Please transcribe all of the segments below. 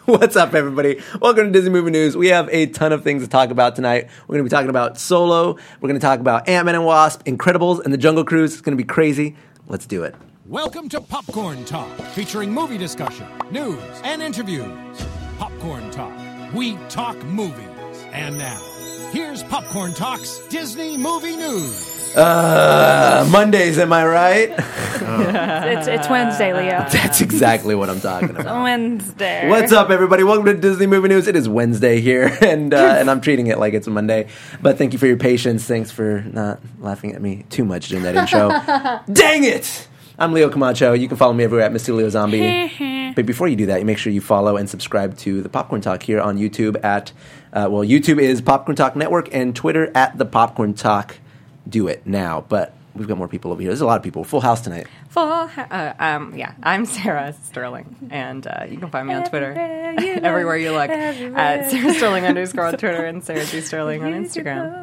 What's up, everybody? Welcome to Disney Movie News. We have a ton of things to talk about tonight. We're going to be talking about Solo. We're going to talk about Ant-Man and Wasp, Incredibles, and The Jungle Cruise. It's going to be crazy. Let's do it. Welcome to Popcorn Talk, featuring movie discussion, news, and interviews. Popcorn Talk. We talk movies. And now, here's Popcorn Talk's Disney Movie News. Mondays, am I right? It's Wednesday, Leo. That's exactly what I'm talking about. Wednesday. What's up, everybody? Welcome to Disney Movie News. It is Wednesday here, and I'm treating it like it's a Monday. But thank you for your patience. Thanks for not laughing at me too much during that intro. Dang it! I'm Leo Camacho. You can follow me everywhere at Mr. Leo Zombie. But before you do that, you make sure you follow and subscribe to the Popcorn Talk here on YouTube at, YouTube is Popcorn Talk Network and Twitter at the Popcorn Talk. Do it now. But we've got more people over here. There's a lot of people. Full house tonight. I'm Sarah Sterling, and you can find me on Twitter everywhere you look at Sarah Sterling _ on Twitter and Sarah G. Sterling on Instagram.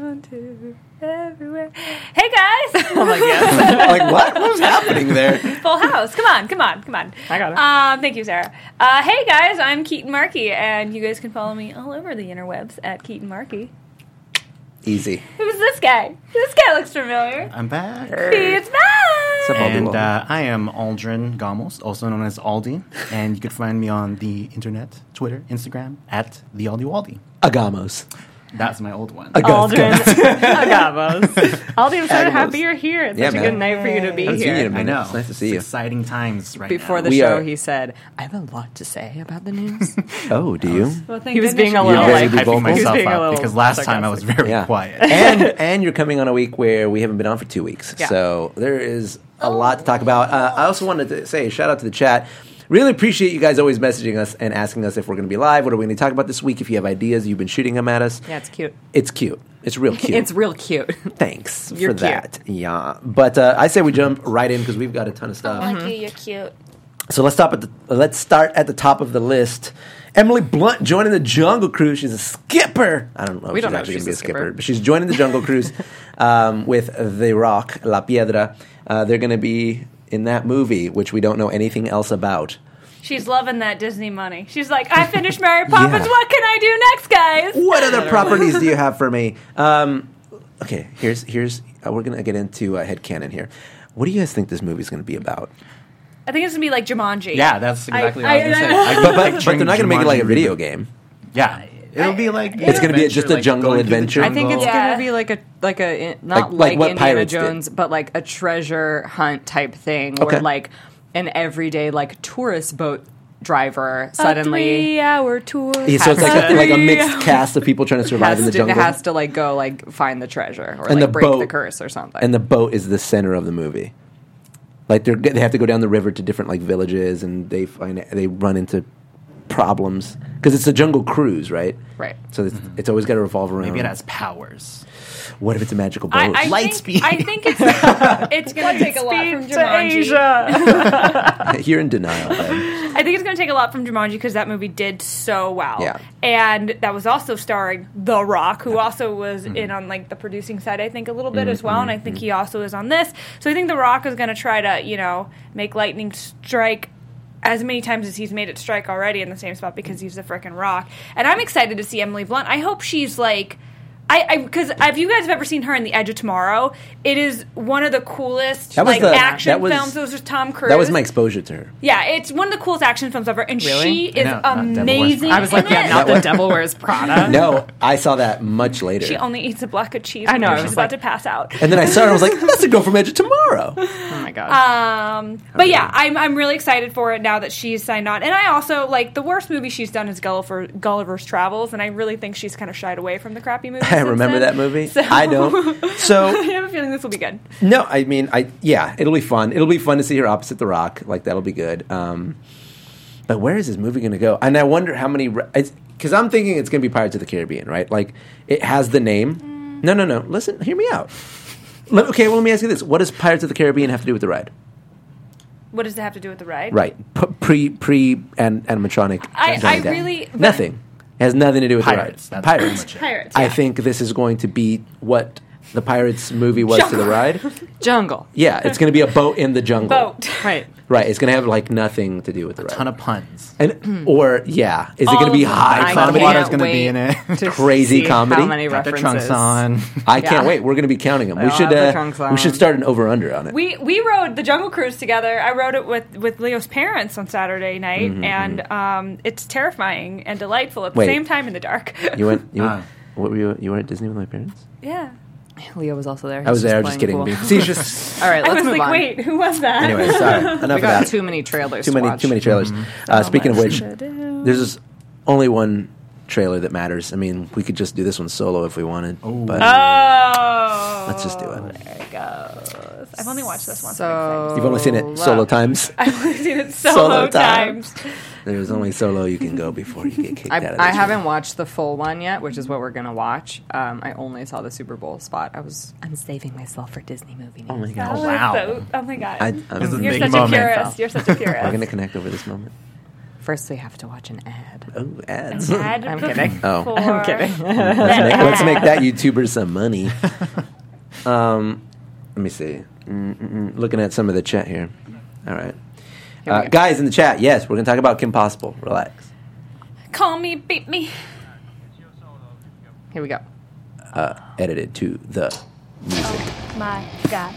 Hey guys! I'm like, yes. Like, what? What was happening there? Full house. Come on. I got it. Thank you, Sarah. Hey guys, I'm Keaton Markey, and you guys can follow me all over the interwebs at Keaton Markey. Easy. Who's this guy? This guy looks familiar. I'm back. He's back! And I am Aldrin Gamos, also known as Aldi. And you can find me on the internet, Twitter, Instagram, at the Aldi Waldi. Agamos. That's my old one. Aldrin. Agamos. Aldi, I'm so happy you're here. It's such a good night for you to be here. I know. It's nice to see you. Exciting times right Before now. the show, he said, I have a lot to say about the news. Oh, do you? Well, He was being a little very like, vocal. hyping myself being a up little because last time I was very Yeah. quiet. and you're coming on a week where we haven't been on for 2 weeks. Yeah. So there is a lot to talk about. I also wanted to say a shout out to the chat. Really appreciate you guys always messaging us and asking us if we're going to be live. What are we going to talk about this week? If you have ideas, you've been shooting them at us. Yeah, it's cute. It's cute. It's real cute. It's real cute. Thanks You're for cute. that. Yeah. But I say we jump right in because we've got a ton of stuff. I like you. You're cute. So let's start at the top of the list. Emily Blunt joining the Jungle Cruise. She's a skipper. I don't know if she's actually going to be a skipper, but she's joining the Jungle Cruise with The Rock, La Piedra. They're going to be in that movie, which we don't know anything else about. She's loving that Disney money. She's like, I finished Mary Poppins. Yeah. What can I do next, guys? What other properties do you have for me? Okay, here's we're going to get into headcanon here. What do you guys think this movie's going to be about? I think it's going to be like Jumanji. Yeah, that's exactly what I was going to say. But they're not going to make it like a video game. Yeah. It'll be like... It's going to be just a jungle going through the adventure. I think it's Yeah. going to be like a not Like what Indiana Pirates did. Jones, but like a treasure hunt type thing, Okay. where like an everyday like tourist boat driver A suddenly 3-hour tour. Yeah, so it's like a mixed cast of people trying to survive in the jungle. has to like go like find the treasure or And like the break the boat- curse or something. And the boat is the center of the movie. Like they have to go down the river to different like villages, and they run into problems because it's a jungle cruise, right? Right. So it's always got to revolve around. Maybe it has powers. What if it's a magical boat? I think it's going to take a lot from Jumanji. You're in denial, Ben. I think it's going to take a lot from Jumanji because that movie did so well. Yeah. And that was also starring The Rock, who also was in on like the producing side, I think, a little bit as well. And I think he also is on this. So I think The Rock is going to try to, make lightning strike as many times as he's made it strike already in the same spot because he's the frickin' Rock. And I'm excited to see Emily Blunt. I hope she's like... because if you guys have ever seen her in The Edge of Tomorrow, it is one of the coolest action films. It was with Tom Cruise. That was my exposure to her. Yeah, it's one of the coolest action films ever, and Really? she is No, not Devil Wears amazing. Prada. I was like, in yeah, it. not the Devil Wears Prada. No, I saw that much later. She only eats a block of cheese. I know, when I she's was about like- to pass out. and then I saw her and I was like, that's the girl from Edge of Tomorrow. Oh my god. But yeah, I'm really excited for it now that she's signed on. And I also, like, the worst movie she's done is Gulliver's Travels, and I really think she's kind of shied away from the crappy movies. I remember that movie. So- I don't. So I have a feeling this will be good. no, I mean, it'll be fun. It'll be fun to see her opposite The Rock. Like that'll be good. But where is this movie going to go? And I wonder how many. Because I'm thinking it's going to be Pirates of the Caribbean, right? Like it has the name. No. Listen, hear me out. Let me ask you this: what does Pirates of the Caribbean have to do with the ride? What does it have to do with the ride? Right, pre and animatronic. I Johnny Depp. really- but- nothing. It has nothing to do with Pirates. the ride. That's Pirates. pretty much it. Pirates. I Yeah. think this is going to be what the Pirates movie was to the ride. Jungle. Yeah, it's going to be a boat in the jungle. Boat. Right. Right, it's going to have like nothing to do with the ride. A ton of puns. And is it going to be high I comedy? can't Water's gonna be wait in it. to Crazy see comedy? How many Got their references? trunks on. I can't Yeah. wait. We're going to be counting them. They all have their trunks We should on. start an over/under on it. We rode the Jungle Cruise together. I rode it with Leo's parents on Saturday night, and it's terrifying and delightful at the Wait. same time in the dark. You went. What were you? You went at Disney with my parents? Yeah. Leo was also there. I was there. I was playing just kidding. pool. Being facetious. All right, I let's was move like, on. wait, who was that? Anyway, sorry. Enough We of got that. too many trailers. Too to many watch. trailers. Speaking of which, much to do. there's only one trailer that matters. I mean, we could just do this one solo if we wanted, but let's just do it. There it goes. I've only watched this once. So You've only seen it solo times. I've only seen it Solo solo time. times. There's only solo you can go before you get kicked out of this I room. haven't watched the full one yet, which is what we're gonna watch. I only saw the Super Bowl spot. I'm saving myself for Disney movie news. Oh my Oh, gosh. wow. oh my god. This is a You're big such moment. a purist. You're such a We're purist. going to connect over this moment. First, we have to watch an ad. Oh, ads. I'm kidding. Oh. I'm kidding. Let's make that YouTuber some money. Let me see. Looking at some of the chat here. All right. Here we go. Guys in the chat, yes, we're going to talk about Kim Possible. Relax. Call me, beat me. Here we go. Edited to the music. My God.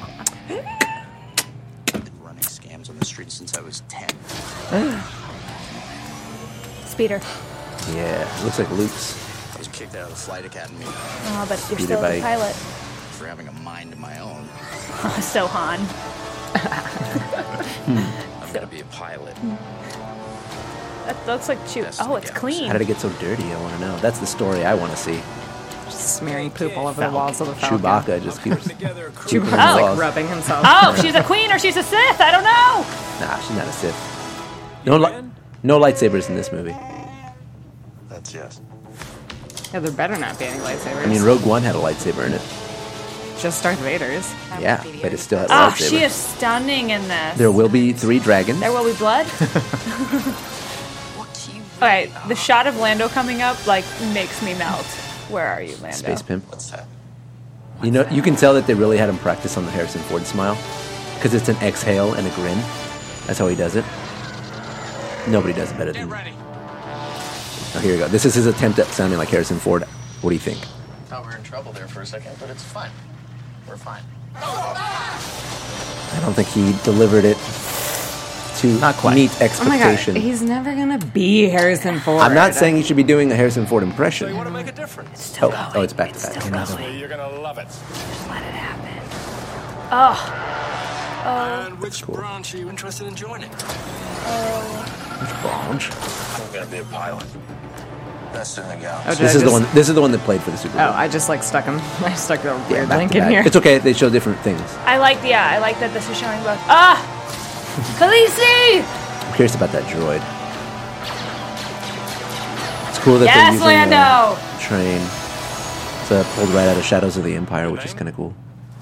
Running scams on the street since I was 10. Speeder. Yeah, looks like Luke's. I was kicked out of the flight academy Oh, but you're Speeder still bike. the pilot. for having a mind of my own. So Han. I'm gonna be a pilot. That looks like chew. That's Oh, the it's galaxy. clean. How did it get so dirty? I want to know. That's the story I want to see. Just smearing poop all over the walls of the Falcon. Chewbacca just keeps pooping in the Chewbacca walls. like rubbing himself. Oh, she's a queen or she's a Sith. I don't know. Nah, she's not a Sith. No lightsabers in this movie. That's yes. Yeah, there better not be any lightsabers. I mean, Rogue One had a lightsaber in it. just Darth Vader's. Yeah, but it still has a Oh, lightsaber. she is stunning in this. There will be 3 dragons. There will be blood. All right, the shot of Lando coming up like makes me melt. Where are you, Lando? Space Pimp. What's that? You know, you can tell that they really had him practice on the Harrison Ford smile because it's an exhale and a grin. That's how he does it. Nobody does it better than. Oh, here we go. This is his attempt at sounding like Harrison Ford. What do you think? Thought we were in trouble there for a second, but it's fine. We're fine. I don't think he delivered it to Not quite. meet Oh my god, expectation. he's never gonna be Harrison Ford. I'm not saying he should be doing a Harrison Ford impression. Want to make a difference? Oh, it's back to back. You're gonna love it. Let it happen. Oh, And which branch are you interested in joining? Branch. I'm gonna be a pilot. Best in the Oh, galaxy. did This I is the just- one. This is the one that played for the Super Bowl. Oh, I just like stuck him. I stuck a Yeah, weird back link to in back. here. It's okay. They show different things. I like that this is showing both. Ah, Khaleesi! I'm curious about that droid. It's cool that they're Yes, using Lando. a train. It's pulled right out of Shadows of the Empire, which is kind of cool.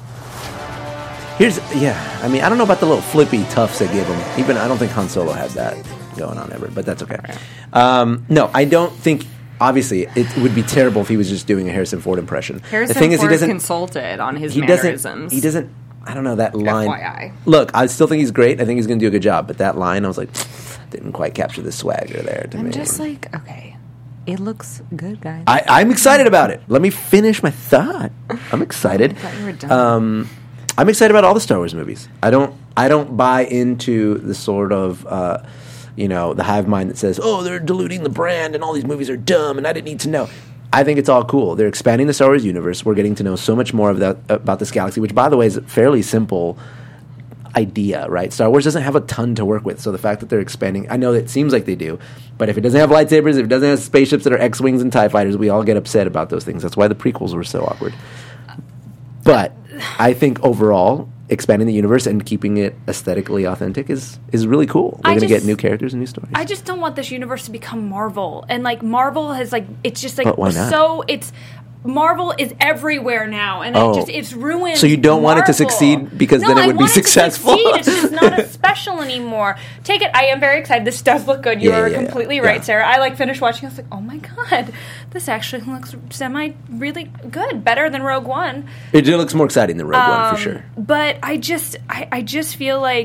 I mean, I don't know about the little flippy tufts they give him. Even I don't think Han Solo had that going on ever, but that's okay. No, I don't think. Obviously, it would be terrible if he was just doing a Harrison Ford impression. Harrison the thing is, Ford he doesn't. consulted on his He mannerisms. doesn't. He doesn't. I don't know that line. FYI. Look, I still think he's great. I think he's going to do a good job. But that line, I was like, didn't quite capture the swagger there to me. I'm just like, okay, it looks good, guys. I'm excited about it. Let me finish my thought. I'm excited. I thought you were done. I'm excited about all the Star Wars movies. I don't buy into the sort of the hive mind that says, "Oh, they're diluting the brand and all these movies are dumb and I didn't need to know." I think it's all cool. They're expanding the Star Wars universe. We're getting to know so much more of that about this galaxy, which, by the way, is a fairly simple idea, right? Star Wars doesn't have a ton to work with, so the fact that they're expanding, I know that it seems like they do, but if it doesn't have lightsabers, if it doesn't have spaceships that are X-wings and TIE fighters, we all get upset about those things. That's why the prequels were so awkward. But I think overall, expanding the universe and keeping it aesthetically authentic is really cool. We're I going to get just- new characters and new stories. I just don't want this universe to become Marvel. And like Marvel has like it's just like But why not? so it's Marvel is everywhere now, and Oh. it's ruined. So you don't want it to Marvel. succeed because No, then it I would be want it to successful? succeed. It's just not as special anymore. Take it. I am very excited. This does look good. You Yeah, are yeah, completely yeah. right, Yeah. Sarah. I finished watching. I was like, oh my god, this actually looks really good. Better than Rogue One. It looks more exciting than Rogue One, for sure. But I just feel like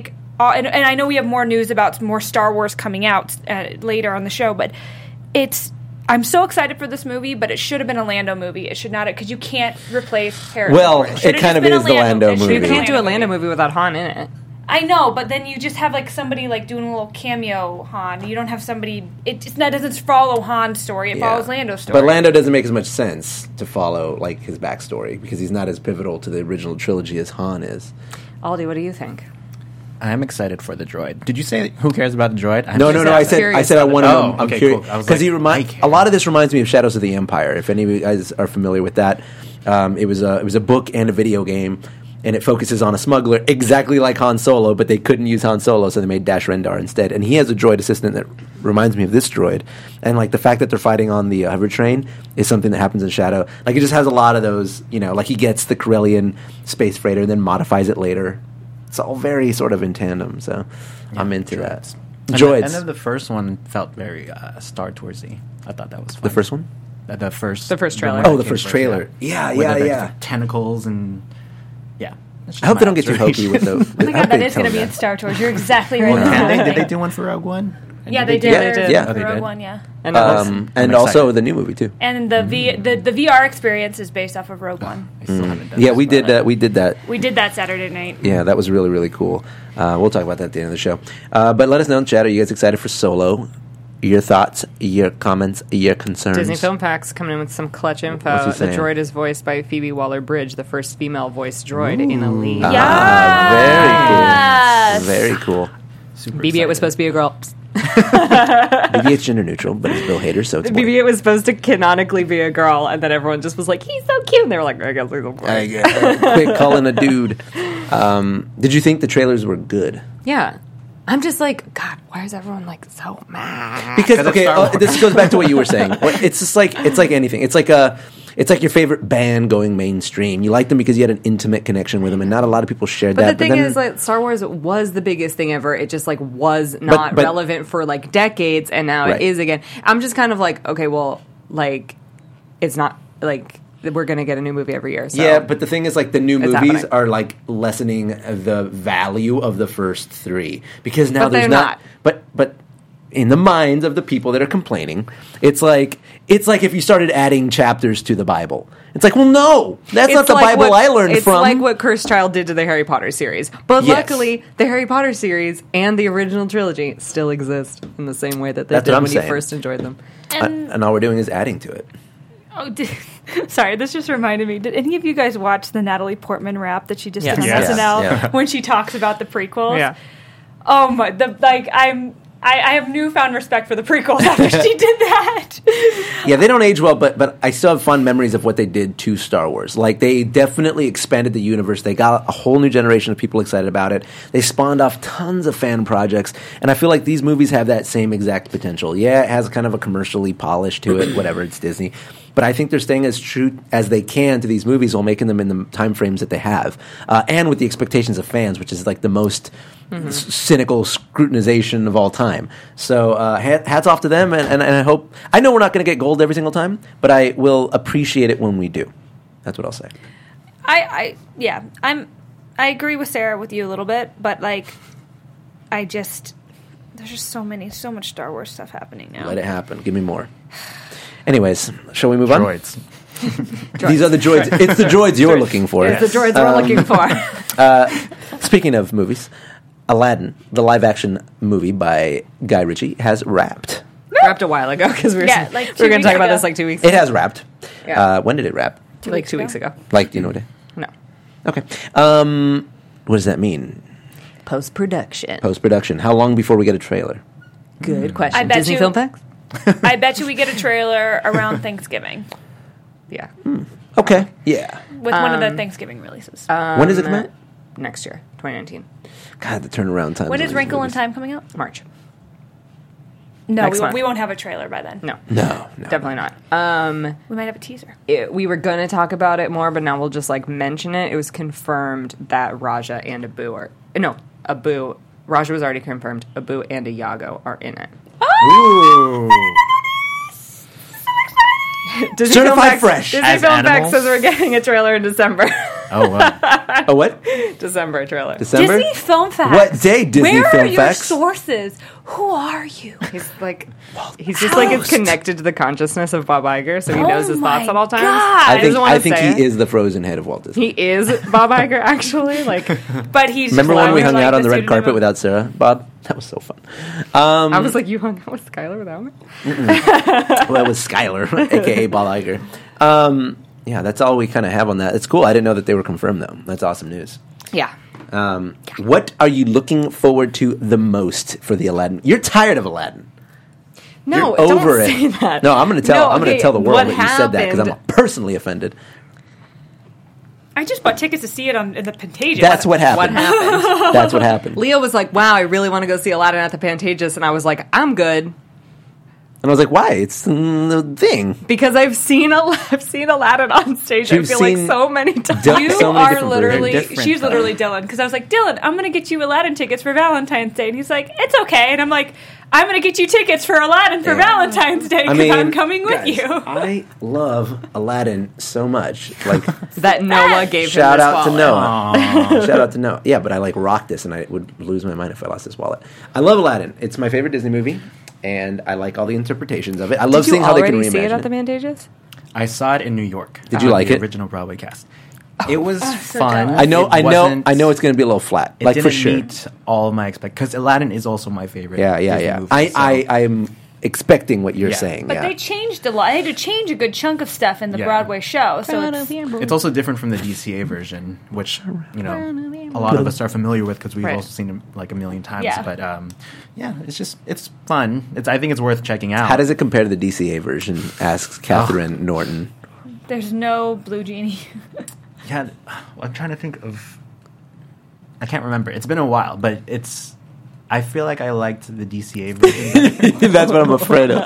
and I know we have more news about more Star Wars coming out later on the show, but I'm so excited for this movie, but it should have been a Lando movie. It should not have, because you can't replace Harrison Well, Ford. it kind of is the Lando movie. You can't do a Lando movie without Han in it. I know, but then you just have like somebody like doing a little cameo Han. You don't have somebody. That doesn't follow Han's story. It follows Lando's story. But Lando doesn't make as much sense to follow like his backstory because he's not as pivotal to the original trilogy as Han is. Aldi, what do you think? I'm excited for the droid. Did you say who cares about the droid? No. I said I wanted him. I'm okay, curious cool. I was because like, a lot of this reminds me of Shadows of the Empire. If any of you guys are familiar with that, it was a book and a video game. And it focuses on a smuggler exactly like Han Solo, but they couldn't use Han Solo, so they made Dash Rendar instead. And he has a droid assistant that reminds me of this droid. And like the fact that they're fighting on the hover train is something that happens in Shadow. Like it just has a lot of those, like he gets the Corellian space freighter, then modifies it later. It's all very sort of in tandem, so I'm into that. Droids. And then the first one felt very Star Toursy. I thought that was fun. The first one? The first trailer. Oh, the first trailer. Yeah. With tentacles and... Yeah. I hope they don't get too hokey with those. Oh my god, that is going to be in Star Tours. You're exactly right. Well, did they do one for Rogue One? Yeah, they did. Yeah. For they Rogue did. One, yeah. And, and also the new movie too. And the VR experience is based off of Rogue One. I still haven't done Yeah, this, we but did that. We did that. We did that Saturday night. Yeah, that was really, really cool. We'll talk about that at the end of the show. But let us know in chat. Are you guys excited for Solo? Your thoughts, your comments, your concerns. Disney Film Facts coming in with some clutch info. What's he The saying? droid is voiced by Phoebe Waller-Bridge, the first female voiced droid in a lead. Yes! Very cool. super BB-8 was excited. supposed to be a girl. BB-8's gender neutral, but it's Bill Hader, so it's more. BB-8 was supposed to canonically be a girl, and then everyone just was like, he's so cute. And they were like, I guess he's a boy. Quick calling a dude. Did you think the trailers were good? Yeah. I'm just like, God, why is everyone like so mad? Because it's Star Wars. this goes back to what you were saying. It's just like anything. It's like your favorite band going mainstream. You like them because you had an intimate connection with them, and not a lot of people shared But that. the thing is, like, Star Wars was the biggest thing ever. It just like was not but- relevant for like decades, and now Right. it is again. I'm just kind of like, okay, well, like, it's not like we're gonna get a new movie every year. So. yeah, but the thing is, like, the new It's movies happening. are like lessening the value of the first three because now But there's they're not. not. But in the minds of the people that are complaining, it's like if you started adding chapters to the Bible. It's like, well, no, that's not the like Bible what- I learned it's from. like what Cursed Child did to the Harry Potter series. But Yes. luckily, the Harry Potter series and the original trilogy still exist in the same way that they That's did what I'm when you saying. first enjoyed them. And all we're doing is adding to it. Sorry, this just reminded me. Did any of you guys watch the Natalie Portman rap that she just did on Yes. SNL Yeah. when she talks about the prequels? Yeah. Oh my! I have newfound respect for the prequels after she did that. Yeah, they don't age well, but I still have fond memories of what they did to Star Wars. Like, they definitely expanded the universe. They got a whole new generation of people excited about it. They spawned off tons of fan projects, and I feel like these movies have that same exact potential. Yeah, it has kind of a commercially polish to it, whatever, it's Disney. But I think they're staying as true as they can to these movies while making them in the time frames that they have. And with the expectations of fans, which is like the most cynical scrutinization of all time. So hats off to them, and I hope... I know we're not going to get gold every single time, but I will appreciate it when we do. That's what I'll say. I agree with Sarah with you a little bit, but like, there's just so much Star Wars stuff happening now. Let it happen. Give me more. Anyways, shall we move on? Droids. These are the droids. It's the droids you're looking for. It's the droids we're looking for. Speaking of movies, Aladdin, the live-action movie by Guy Ritchie, has wrapped. Wrapped a while ago because we were Yeah, like we 2 were going weeks to talk about ago. this like 2 weeks It has wrapped. Yeah. When did it wrap? like 2 weeks ago. Like, do you know what day? No. Okay. What does that mean? Post-production. Post-production. How long before we get a trailer? Good question. I bet Disney you- Film Facts? I bet you we get a trailer around Thanksgiving Yeah. Okay. Yeah. with one of the Thanksgiving releases. When does it come out? Next year, 2019. God, the turnaround time. when is Wrinkle in Time coming out? March. No, Next month. we won't have a trailer by then. No. No. Definitely not. We might have a teaser. We were going to talk about it more, but now we'll just like mention it. It was confirmed that Raja and Abu are... No, Abu... Raja was already confirmed. Abu and Iago are in it. Ooh. Disney Certified Film Facts- fresh. Disney As Film Facts animals? says we're getting a trailer in December. Oh, wow. A what? December trailer. December? Disney Film Facts. What day, Disney Where Film are your Facts? sources? Who are you? He's just like it's connected to the consciousness of Bob Iger, so he knows his thoughts at all times. God. I think, doesn't wanna say it. he is the frozen head of Walt Disney. He is Bob Iger, actually. Like, But he's Remember just when we like hung out on the red pseudonym carpet of- without Sarah, Bob? That was so fun. I was like, you hung out with Skylar without me? Well, it was Skylar, a.k.a. Bob Iger. Yeah, that's all we kind of have on that. It's cool. I didn't know that they were confirmed, though. That's awesome news. Yeah. What are you looking forward to the most for the Aladdin? You're tired of Aladdin. No, You're over don't it. say that. No, I'm going to tell. No, I'm going okay, to tell the world what that you said that because I'm happened- personally offended. I just bought tickets to see it in the Pantages. That's what happened. What happened? That's what happened. Leo was like, wow, I really want to go see Aladdin at the Pantages. And I was like, I'm good. And I was like, why? It's the thing. Because I've seen Aladdin on stage, I You've feel like seen so many times. Dylan- You so many are different literally, versions. Different, she's though. literally Dylan. Because I was like, Dylan, I'm going to get you Aladdin tickets for Valentine's Day. And he's like, it's okay. And I'm like, I'm going to get you tickets for Aladdin for Valentine's Day because I'm coming with guys, you. I love Aladdin so much. Like, That Noah gave shout him this out to wallet. Noah. Shout out to Noah. Yeah, but I like rock this, and I would lose my mind if I lost this wallet. I love Aladdin. It's my favorite Disney movie, and I like all the interpretations of it. I love Did you seeing how they can already see it reimagine at the Pantages? I saw it in New York. Did you like the it? Original Broadway cast. It was fun. I know, It I know, wasn't- I know. It's going to be a little flat, It like didn't for sure. meet all of my expectations because Aladdin is also my favorite. Yeah. Disney movie, so- I'm expecting what you're Yeah. saying. But yeah. they changed a lot. They had to change a good chunk of stuff in the Yeah. Broadway show. So it's, It's also different from the DCA version, which a lot of us are familiar with because we've Right. also seen it like a million times. Yeah. But yeah, it's fun. I think it's worth checking out. How does it compare to the DCA version? Asks Catherine Norton. there's no blue genie. Yeah, I'm trying to think of. I can't remember. It's been a while, but it's. I feel like I liked the DCA version. That's what I'm afraid of.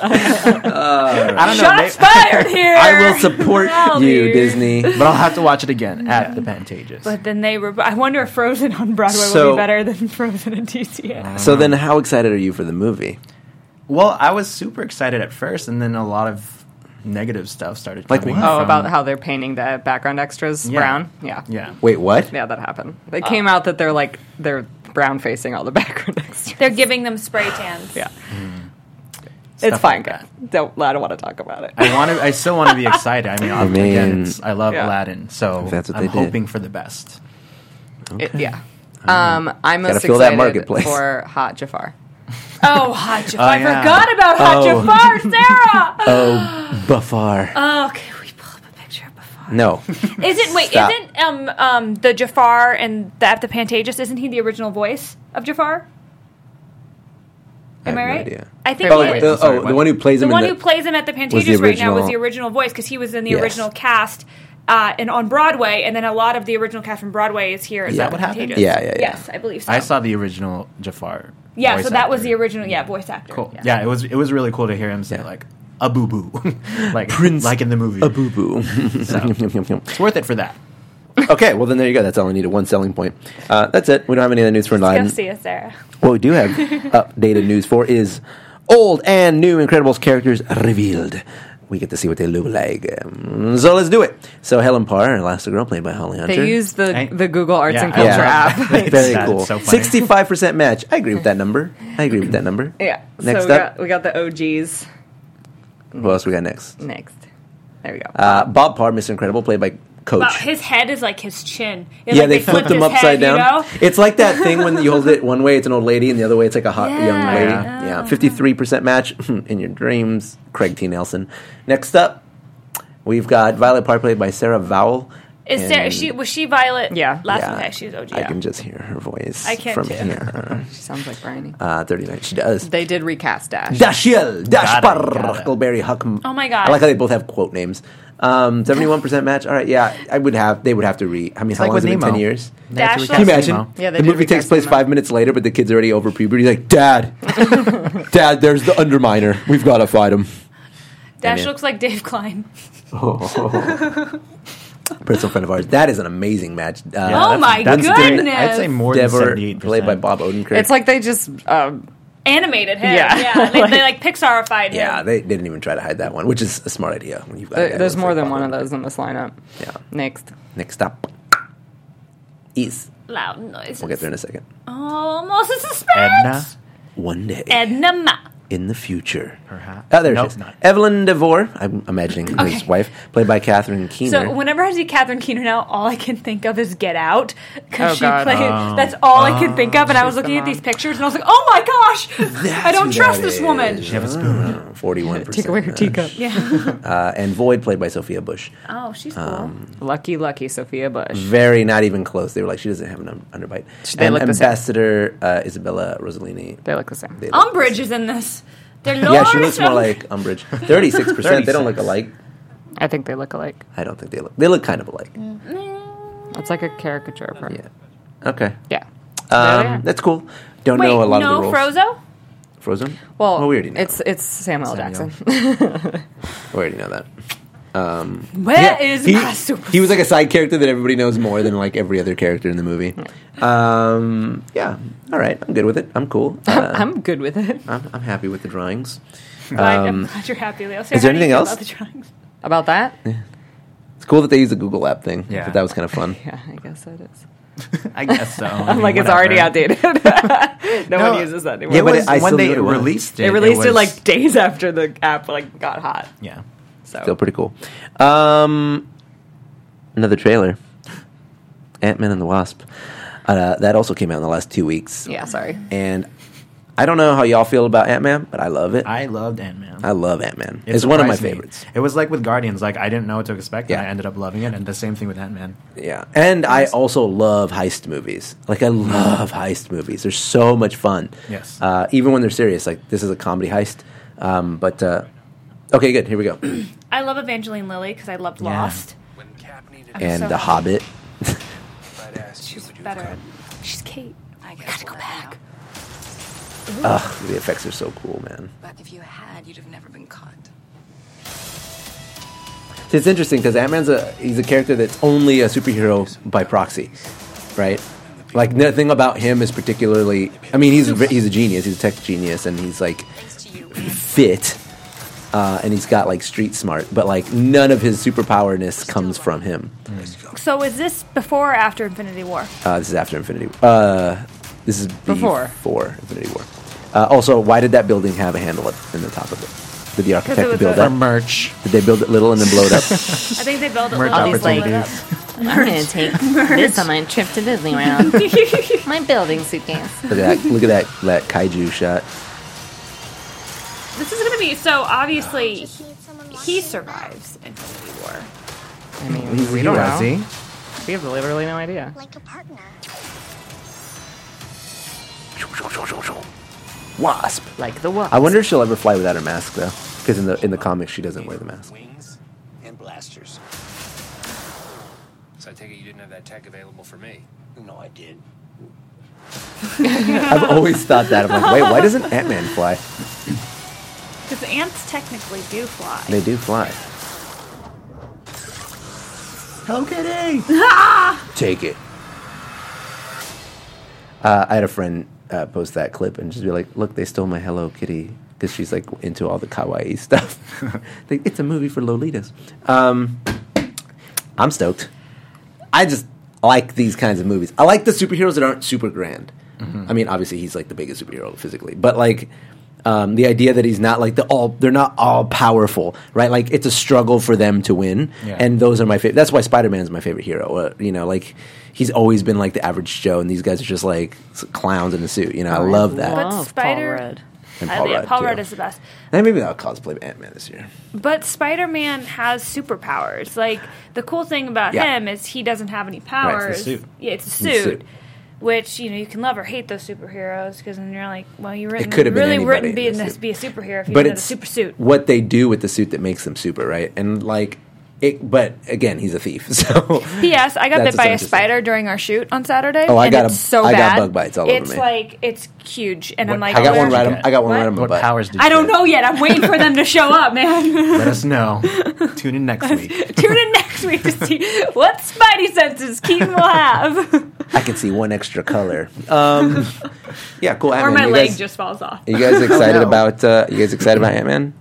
I don't know. Shots fired here. I will support you, Howdy. Disney. But I'll have to watch it again at the Pantages. But then I wonder if Frozen on Broadway will So- be better than Frozen in DCA. So then, how excited are you for the movie? Well, I was super excited at first, and then a lot of negative stuff started Like coming what? Oh, from- about how they're painting the background extras Yeah. brown? Yeah. Yeah. Wait, what? Yeah, that happened. It came out that they're brown facing all the background extras. They're giving them spray tans. Yeah. It's Stuff fine. like that. I don't want to talk about it. I still want to be excited. I mean, mean, again, I love yeah. Aladdin, so If that's what I'm they did. hoping for the best. Yeah. I'm most Gotta fill that excited marketplace. for Hot Jafar. Oh, Hot Jafar. I yeah. forgot about Hot Oh. Jafar, Sarah. Oh, Bafar. Oh, can we pull up a picture of Jafar? No. Isn't the Jafar and at the Pantages, isn't he the original voice of Jafar? Am I have no right? idea. I think Oh, he wait, is. sorry, the what? one who plays him The in one who plays him at the the Pantages right now was original- the original voice because he was in the Yes. original cast and on Broadway, and then a lot of the original cast from Broadway is here. Yeah. At the What happened? Pantages. Yeah. Yes, I believe so. I saw the original Jafar. Yeah, voice so that was actor. the original. Voice actor. Cool. Yeah. Yeah, it was really cool to hear him say like a boo boo, like Prince like in the movie. A boo boo. It's worth it for that. Okay, well then there you go. That's all I needed. One selling point. That's it. We don't have any other news for Go Aladdin. see us, Sarah. What we do have updated news for is old and new Incredibles characters revealed. We get to see what they look like. So let's do it. So Helen Parr, Elastigirl, played by Holly Hunter. They use the Google Arts Yeah, and I Culture love app. that. Very That's cool. so funny. 65% match. I agree with that number. Yeah. Next so up. we got the OGs What else we got next? next. There we go. Bob Parr, Mr. Incredible, played by Coach. Wow, his head is like his chin. Yeah, Like they flipped him his upside head, down. You know? It's like that thing when you hold it one way, it's an old lady, and the other way, it's like a hot Yeah. young lady. Yeah. Yeah, 53% match in your dreams. Craig T. Nelson. Next up, we've got Violet Parr, played by Sarah Vowell. Is Sarah? Was she Violet? Yeah. Last Yeah. one. Okay, she was OG. I can just hear her voice I can from too. here. She sounds like Bryony. 39. She does. They did recast Dash. Dashiell, Got it. Huckleberry Huck. Oh my God. I like how they both have quote names. 71% match. All right, yeah, they would have to I mean, how like long has with it been? Nemo. 10 years? Dash Can you imagine? Nemo. Yeah, they the did movie takes recast place Nemo. 5 minutes later, but the kid's already over puberty. He's like, Dad, Dad, there's the Underminer. We've got to fight him. Dash Yeah. looks like Dave Klein. Personal friend of ours. That is an amazing match. Oh my That's goodness! I'd say more Dever, than 78%. played by Bob Odenkirk. It's like they just Animated him. Yeah. Yeah, they like Pixarified him. yeah, they didn't even try to hide that one, which is a smart idea. When you've got a guy there's that more looks than like one Bob of those in this lineup. Yeah. Next. Next up. is. Loud noises. We'll get there in a second. Almost a suspense. Edna, One day Edna Ma. in the future. perhaps. Oh, there Nope, she is. not. Evelyn DeVore, I'm imagining his wife, played by Catherine Keener. So whenever I see Catherine Keener now, all I can think of is Get Out. Because Oh, she God. played. That's all I can think of. And I was looking at these pictures and I was like, oh my gosh! I don't trust this woman. She have a spoon. 41%. Take away her teacup. Yeah. And Void, played by Sophia Bush. Oh, she's cool. Lucky Sophia Bush. Very not even close. They were like, she doesn't have an underbite. They And look the same. Ambassador Isabella Rossellini. They look the same. They look- Umbridge is in this. They're Yeah, she looks more Lawrence. like Umbridge. 36%. They don't look alike. I think they look alike. I don't think they look. They look kind of alike. It's like a caricature of her. Yeah. Okay. Yeah. There they are. That's cool. Don't Wait, know a lot no of the roles. Frozo? Frozen? Well, we already know. it's Samuel Jackson. We already know that. Where is my super? He was like a side character that everybody knows more than like every other character in the movie. Yeah. All right. I'm good with it. I'm cool. I'm good with it. I'm happy with the drawings. I'm glad you're happy, Leo. Sarah, is there how do you anything feel else? about the drawings? About that? It's cool that they use the Google app thing. Yeah. That was kind of fun. Yeah, I guess it is. I guess so. I'm like, it's already outdated. no one uses that anymore. Yeah, It but was I when still they knew it was. released it. They released it was- like days after the app like got hot. Yeah. So Still pretty cool. Another trailer. Ant-Man and the Wasp. That also came out in the last 2 weeks. yeah, sorry. And I don't know how y'all feel about Ant-Man, but I love it. I loved Ant-Man. I love Ant-Man. It It's one of my surprised me. favorites. It was like with Guardians. Like, I didn't know what to expect, Yeah. and I ended up loving it. And the same thing with Ant-Man. Yeah. And I also love heist movies. Like, I love heist movies. They're so much fun. Yes. Even when they're serious. Like, this is a comedy heist. Okay, good. Here we go. I love Evangeline Lilly because I loved Yeah. Lost. When Cap needed I'm And so The happy. Hobbit. I'd asked you, She's would you better. have She's Kate. I gotta go back. Ugh, the effects are so cool, man. But if you had, you'd have never been caught. See, it's interesting because Ant-Man's he's a character that's only a superhero by proxy, right? Like, nothing about him is particularly... I mean, he's a genius. He's a tech genius, and he's, like, Thanks to you. fit, and he's got, like, street smart. But, like, none of his superpowerness comes from him. So is this before or after Infinity War? This is after Infinity This is Before Infinity War. Also, why did that building have a handle in the top of it? Did the architect was build a- that? For merch. Did they build it little and then blow it up? I think they built it Merch little. All these, like, opportunities. I'm gonna take this on my trip to Disneyland. My building suitcase. Look at that kaiju shot. This is going to be so obviously he survives Infinity War. I mean, He's we a don't hero, know. see? We have literally no idea. Like a partner. Wasp. Like the what? I wonder if she'll ever fly without her mask though, because in the comics she doesn't wear the mask. wings and blasters. So I take it you didn't have that tech available for me. No, I did. I've always thought that. I'm like, wait, why doesn't Ant-Man fly? Because ants technically do fly. They do fly. Hello Kitty! Take it. I had a friend post that clip and just be like, look, they stole my Hello Kitty, because she's like into all the kawaii stuff. It's a movie for Lolitas. I'm stoked. I just like these kinds of movies. I like the superheroes that aren't super grand. I mean, obviously he's like the biggest superhero physically, but like the idea that he's not like they're not all powerful, right? Like it's a struggle for them to win, Yeah. and those are my favorite. That's why Spider-Man's my favorite hero. You know, like he's always been like the average Joe, and these guys are just like clowns in a suit. You know, I love that. But Love Spider- Paul Rudd. And Paul Rudd, Paul too. Rudd is the best. And maybe I'll cosplay Ant-Man this year. But Spider-Man has superpowers. Like the cool thing about Yeah. him is he doesn't have any Right, powers. it's the suit. Yeah, it's a It's the suit. suit. Which you can love or hate those superheroes because then you're like, well, you It could have been really anybody wouldn't in the be suit. be a superhero if you But didn't have a it's super suit. what they do with the suit that makes them super, right? And like it. But again, he's a thief. So P.S. I got That's bit by a interesting. spider during our shoot on Saturday. Oh, I and got it's so I got bad. bug bites all over It's me. like it's huge, and I'm What like, I got one where- right. I got one What? right on my What butt. powers did you I don't get? know yet. I'm waiting for them to show up, man. Let us know. Tune in next week. Tune in next week to see what Spidey senses Keaton will have. I can see one extra color. Yeah, cool. Or Ant-Man. my You leg guys- just falls off. Are you guys excited no. about? You guys excited about Ant-Man?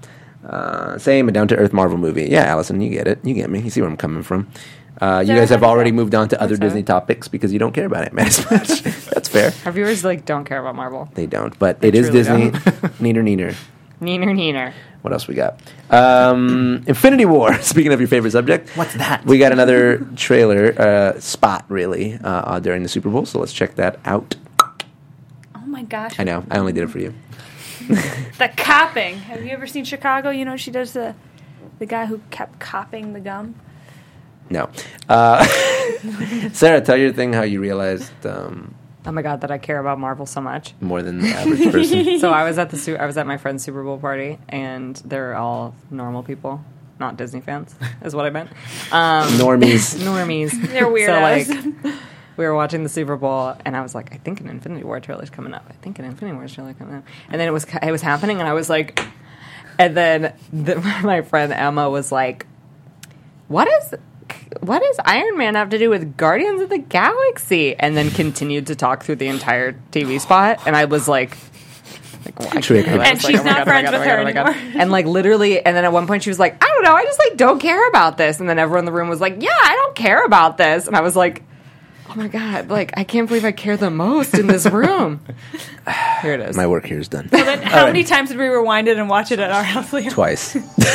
Same, a down-to-earth Marvel movie. Yeah, Allison, you get it. You get me. You see where I'm coming from. You guys have already moved on to other Disney topics because you don't care about it, man. That's fair. Our viewers don't care about Marvel. They don't, but it is Disney. Neener. Neener. What else we got? Infinity War. Speaking of your favorite subject, What's that? we got another trailer spot, really, during the Super Bowl. So let's check that out. Oh my gosh. I know. I only did it for you. The copping. Have you ever seen Chicago? You know, she does the guy who kept copping the gum. No. Sarah, tell your thing how you realized Oh my god, that I care about Marvel so much. more than the average person. So I was at my friend's Super Bowl party, and they're all normal people, not Disney fans, is what I meant. Normies. Normies. They're weirdos. So we were watching the Super Bowl, and I was like, I think an Infinity War trailer's coming up. And then it was happening, and I was like, and then my friend Emma was like, what does Iron Man have to do with Guardians of the Galaxy? And then continued to talk through the entire TV spot, and I was like Trick. And she's not friends with her anymore. And literally, and then at one point she was like, I don't know, I just don't care about this. And then everyone in the room was like, yeah, I don't care about this. And I was like, oh my god, I can't believe I care the most in this room. Here it is. My work here is done. So then how many times did we rewind it and watch it at our house, Leo? Twice.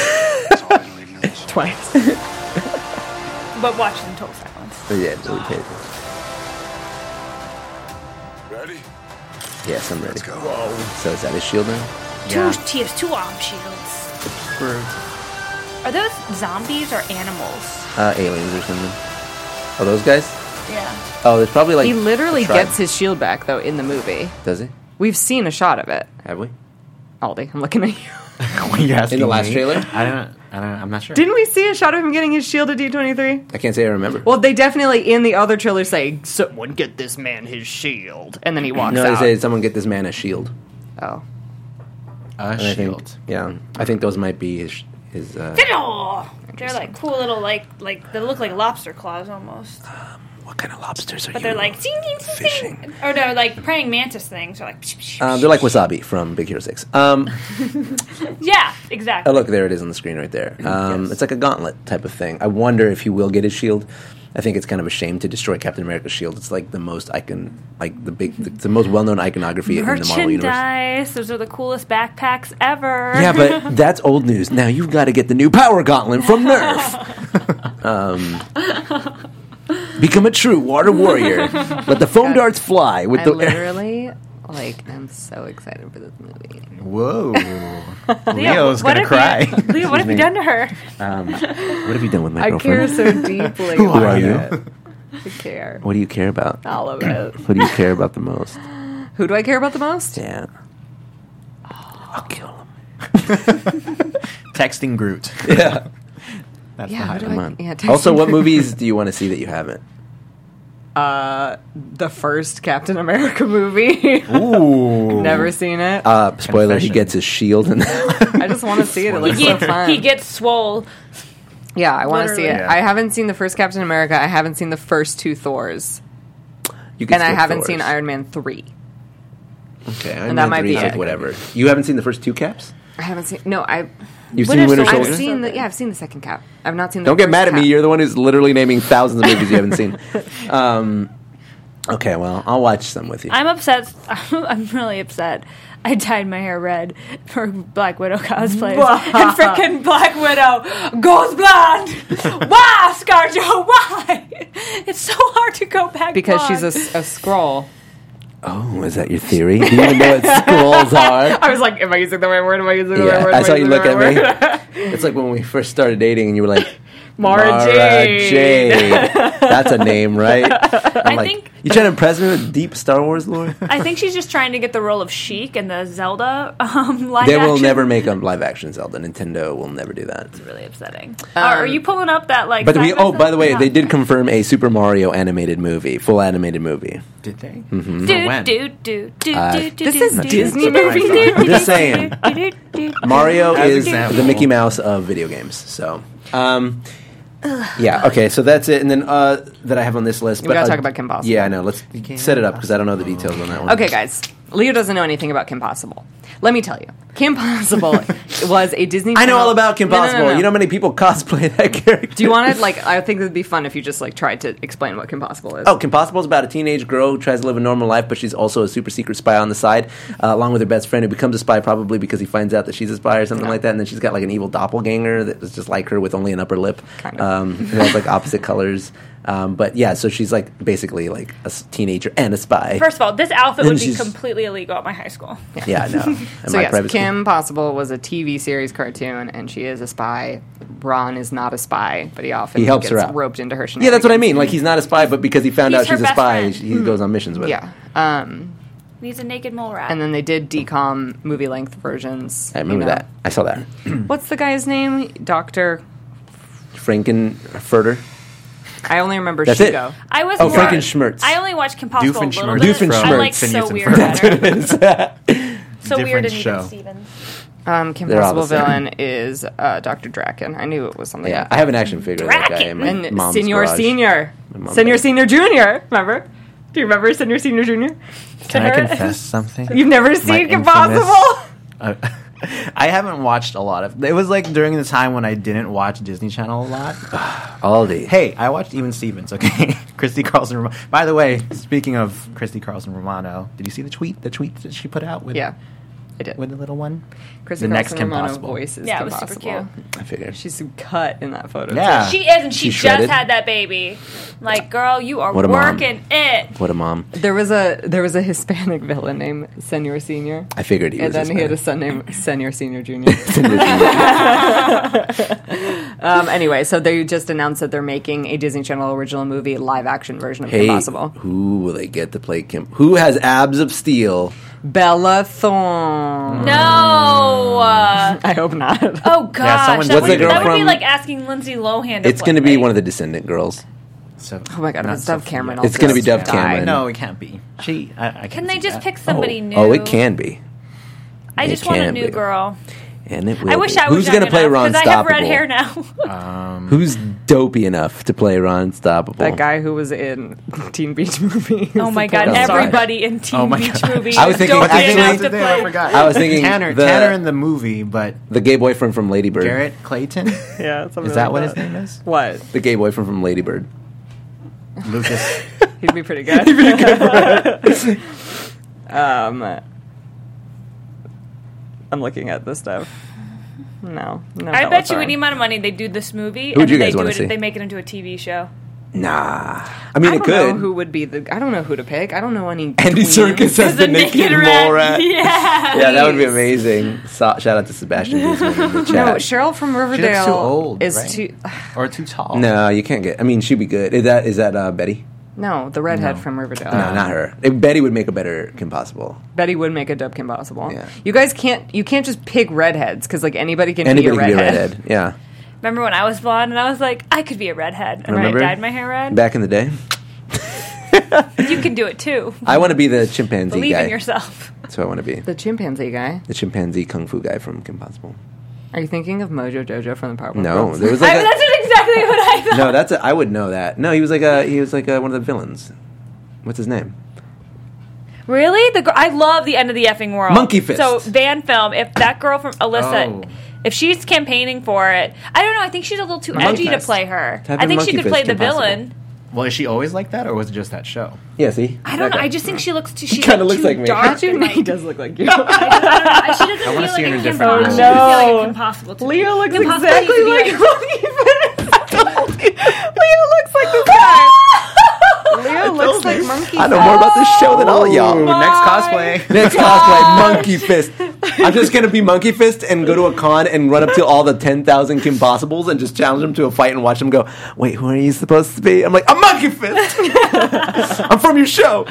Twice. But watch it in total silence. Yeah, really paid. Ready? Yes, I'm ready. Let's go. So is that his shield now? He has 2 arm shields. Are those zombies or animals? Aliens or something. Oh, those guys? Yeah. Oh, there's probably He literally a tribe. gets his shield back, though, in the movie. Does he? We've seen a shot of it. Have we? Aldi, I'm looking at you. You're asking In the last me? trailer? I don't. I'm not sure. Didn't we see a shot of him getting his shield at D23? I can't say I remember. Well, they definitely, in the other trailer, say, someone get this man his shield. And then he walks No, out. they say someone get this man a shield. Oh. A And I think, shield. yeah, I think those might be his They're like cool little they look like lobster claws almost. what kind of lobsters are But you they're like zing, zing, zing, fishing? zing. Or they're like praying mantis things. They're like They're like wasabi from Big Hero 6. yeah, exactly. Oh, look, there it is on the screen right there. It's like a gauntlet type of thing. I wonder if he will get his shield. I think it's kind of a shame to destroy Captain America's shield. It's like the most the most well-known iconography in the Marvel universe. Merchandise. Those are the coolest backpacks ever. Yeah, but that's old news. Now you've got to get the new Power Gauntlet from Nerf. Become a true water warrior. Let the foam darts fly with I the. literally, I'm so excited for this movie. Whoa. Leo, Leo's what gonna have cry. Leo, what have you done to her? What have you done with my I care girlfriend? so deeply. Who are about you? it. I care. What do you care about? All of it. What do you care about the most? Who do I care about the most? Yeah. I'll kill him. Texting Groot. Yeah. That's Yeah, the who do highlight. Come I- on. yeah, text Also, me. what movies do you want to see that you haven't? The first Captain America movie. Ooh. Never seen it. Spoiler: He Confession. gets his shield, and I just want to see it. It looks so fun. He gets swole. Yeah, I want to see it. Literally. Yeah. I haven't seen the first Captain America. I haven't seen the first 2 Thors. you can And I skip haven't Thor's. seen Iron Man 3. Okay, and that might be like it. whatever. You haven't seen the first 2 caps? I haven't seen... No, You've Winter seen Winter Soldier? Soldier? I've seen the... Yeah, I've seen the second cap. I've not seen the Don't get first mad at me. cap. You're the one who's literally naming thousands of movies you haven't seen. Okay, well, I'll watch some with you. I'm upset. I'm really upset. I dyed my hair red for Black Widow cosplays. And freaking Black Widow goes blonde. Why, ScarJo? Why? It's so hard to go back Because blonde. she's a Skrull. Oh, is that your theory? Do you even know what scrolls are? I was like, am I using the right word? Am I using the right Yeah, word? I Am saw you using look the right at word? me. It's like when we first started dating and you were like, Mara Jade. Jade. That's a name, right? I'm I like, think- you trying to impress me with deep Star Wars lore? I think she's just trying to get the role of Sheik in the Zelda live They will action. never make a live action Zelda. Nintendo will never do that. It's really upsetting. are you pulling up that like? But side by the way, Yeah. they did confirm a Super Mario animated movie, full animated movie. Did they? Mm-hmm. Do, when? do. This is Disney movie. I'm just saying. Mario As is example. the Mickey Mouse of video games. So, yeah, okay, so that's it. And then that I have on this list. We gotta talk about Kim Possible. Yeah, I know. Let's set it up because I don't know the details on that one. Okay, guys. Leo doesn't know anything about Kim Possible. Let me tell you. Kim Possible was a Disney I know Channel- all about Kim No, no, no, Possible. no. You know how many people cosplay that character? Do you want to, like, I think it would be fun if you just, like, tried to explain what Kim Possible is. Oh, Kim Possible is about a teenage girl who tries to live a normal life, but she's also a super secret spy on the side, along with her best friend who becomes a spy probably because he finds out that she's a spy or something like that. And then she's got like an evil doppelganger that is just like her with only an upper lip. Kind of. Who has like opposite colors. But yeah, so she's like basically like a teenager and a spy. First of all, this outfit Then would be she's- completely illegal at my high school. Yeah, no. So yes, Kim Possible was a TV series cartoon, and she is a spy. Ron is not a spy, but he often He helps gets her out. roped into her shenanigans. Yeah, that's what I mean. Like he's not a spy, but because he found He's out her she's a best spy, friend. he goes on missions with her. Yeah. He's a naked mole rat. And then they did DCOM movie-length versions. I remember that. I saw that. What's the guy's name? Dr. Frankenfurter. I only remember That's it. Shugo. I was Oh, more- Frankenschmerz. I only watched Kim Possible a little Doofenshmirtz bit. from I like Phineas So and Weird Ferb. better. So Different Weird and show. Even Stevens. Kim They're all Possible the same. villain is Dr. Draken. I knew it was something Yeah, like I have an action figure of that guy in my And mom's Senior garage. Senior. mom Senior does. Senior Junior. Remember? Do you remember Senior Senior Junior? Can I confess something? You've never My seen Kim infamous- Possible? I haven't watched a lot of. It was like during the time when I didn't watch Disney Channel a lot. Aldi. Hey, I watched Even Stevens. Okay, Christy Carlson. By the way, speaking of Christy Carlson Romano, did you see the tweet? The tweet that she put out with Yeah, I did. with the little one. Chrissy the next Carlson Kim Romano Possible. voice is Yeah, it Kim was super Possible. I figured. She's cut in that photo. Yeah. She is, and she She's just shredded. had that baby. Like, girl, you are What a mom. working it. What a mom. There was a Hispanic villain named Senor Senior. I figured he was. And then he had a Hispanic. son named Senor Senior Junior. Anyway, so they just announced that they're making a Disney Channel original movie live action version of Hey, Kim Possible. who will they get to play Kim? Who has abs of steel? Bella Thorne. No. I hope not. Oh gosh, someone- that, What's would, the girl that would be from- like asking Lindsay Lohan. To It's going to play. be one of the Descendant girls. So, Oh my God, if not it's Dove Sophia. Cameron, I'll It's gonna be just Dove die. Cameron. No, it can't be. I can't Can they see just that. pick somebody new? Oh, it can be. I it just want a can new be. girl. And it will I wish be. I was Who's young gonna play enough, Ron 'cause I have red Stoppable? hair now. Who's dopey enough to play Ron Stoppable? That guy who was in Teen Beach Movie. Oh my God, porn star. everybody in Teen Oh my Beach God. movies. I was thinking- don't What's his get name? enough to I play. forgot. I was thinking Tanner. the- Tanner in the movie, but the gay boyfriend from Lady Bird. Garrett Clayton. Yeah, something Is that like what his name is? What? The gay boyfriend from Lady Bird. Lucas. He'd be pretty good. I'm looking at this stuff. No. I bet you any amount of money they do this movie, Who would and you then guys they wanna do see? it. They make it into a TV show. Nah. I mean, I it don't could. know who would be the. I don't know who to pick. I don't know any. Andy tweens. Serkis as the naked rat. mole rat. Yeah. Yeah, that would be amazing. Shout out to Sebastian Guzman in the chat. No, Cheryl from Riverdale too old, is right? too. Or too tall. No, you can't get. I mean, she'd be good. Is that Betty? No, the redhead from Riverdale. No, not her. Betty would make a better Kim Possible. Betty would make a Dub Kim Possible. Yeah. You guys can't. You can't just pick redheads because like anybody can Anybody be a could be a redhead. redhead. Yeah. Remember when I was blonde and I was like, I could be a redhead, and Remember? I dyed my hair red. Back in the day, You can do it too. I want to be the chimpanzee Believe guy. in yourself. That's who I want to be. The chimpanzee guy. The chimpanzee kung fu guy from Kim Possible. Are you thinking of Mojo Jojo from the Powerpuff No, Girls? there was like That's exactly what I thought. no. That's I would know that. No, he was like one of the villains. What's his name? Really? I love the end of the effing world. Monkey Fist. So Van Film, if that girl from Alyssa, Oh. if she's campaigning for it, I don't know. I think she's a little too Monkey edgy to Fist. play her. Type I in think she Monkey could Fist, play the Kim Possible. villain. Well, is she always like that, or was it just that show? Yeah, see. I don't know. That guy. I just think she looks too. She kinda looks like me. Dark Actually, and, he like, does look like you. she doesn't feel wanna like see her in a a Kim different Possible. role. She doesn't feel like No. a Kim Possible to me. Leo looks Kim Possible exactly needs to like be Monkey Fist. Leo looks like this guy. Leo looks like Monkey I know more about this show than all y'all. Ooh, next cosplay. Next cosplay, Monkey Fist. I'm just gonna be Monkey Fist and go to a con and run up to all the 10,000 Kim Possibles and just challenge them to a fight and watch them go. Wait, who are you supposed to be? I'm like, I'm Monkey Fist. I'm from your show.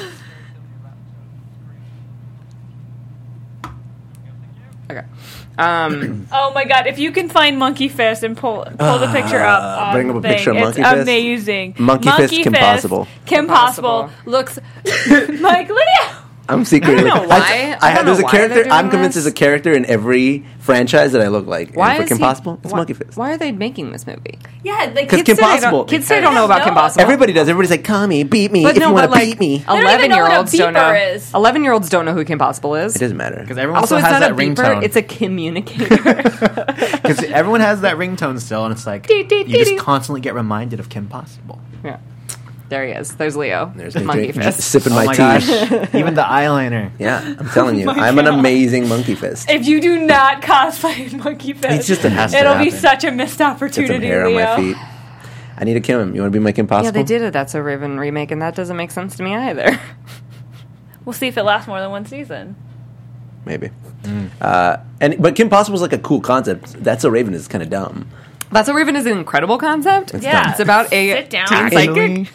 Okay. Oh my god! If you can find Monkey Fist and pull the picture up, on bring up a the thing, picture of it's Monkey Fist. amazing. Monkey Fist, Kim Possible. Kim Possible looks like Leo. I'm secretly. I don't know why. I don't there's know a why character. they're doing I'm convinced this. there's a character in every franchise that I look like. Why and for is Kim he- Possible, it's why- Monkey Fist. Why are they making this movie? Yeah, like Because kids Kim today don't- Possible. Kids today don't know about Kim Possible. Everybody does. Everybody's like, "Call me, beat me But if no, you want but to beat me." don't even know what a 11-year-olds don't know. beeper is. 11-year-olds don't know who Kim Possible is. It doesn't matter. Because everyone Also, still it's has not a that beeper; ringtone. it's a communicator. Because everyone has that ringtone still, and it's like Dee, dee, you dee, just dee. constantly get reminded of Kim Possible. Yeah, there he is. There's Leo. There's with me Monkey drink- Fist. sipping Oh my my tea. gosh! Even the eyeliner. Yeah, I'm telling you, I'm an amazing Monkey Fist. If you do not cosplay Monkey Fist, It's just a has to it'll be happen. such a missed Get some opportunity, hair on Leo. my feet. I need to kill him. You want to be my Kim Possible? Yeah, they did a That's So Raven remake, and that doesn't make sense to me either. We'll see if it lasts more than one season. Maybe. But Kim Possible's like a cool concept. That's a Raven is kind of dumb. That's So Raven is an incredible concept. Yeah. It's about a Sit down. teen psychic.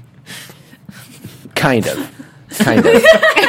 Kind of. Kind of.